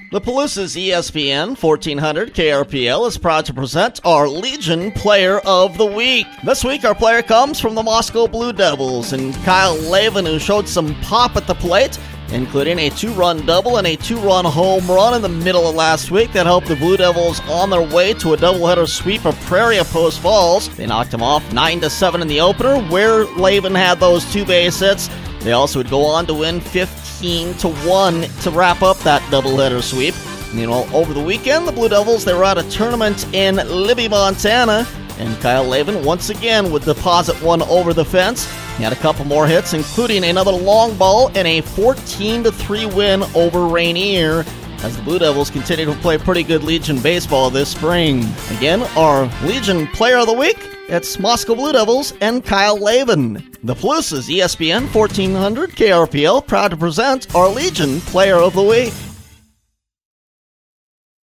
The Palousas ESPN 1400 KRPL is proud to present our Legion Player of the Week. This week, our player comes from the Moscow Blue Devils, and Kyle Lavin, who showed some pop at the plate, including a 2-run double and a 2-run home run in the middle of last week that helped the Blue Devils on their way to a doubleheader sweep of Prairie of Post Falls. They knocked him off 9-7 in the opener, where Lavin had those 2 base hits. They also would go on to win 15-1 to wrap up that doubleheader sweep. Meanwhile, over the weekend, the Blue Devils, they were at a tournament in Libby, Montana, and Kyle Lavin once again would deposit one over the fence. He had a couple more hits, including another long ball and a 14-3 win over Rainier, as the Blue Devils continue to play pretty good Legion baseball this spring. Again, our Legion Player of the Week, it's Moscow Blue Devils and Kyle Lavin. The Palousas ESPN 1400 KRPL proud to present our Legion Player of the Week.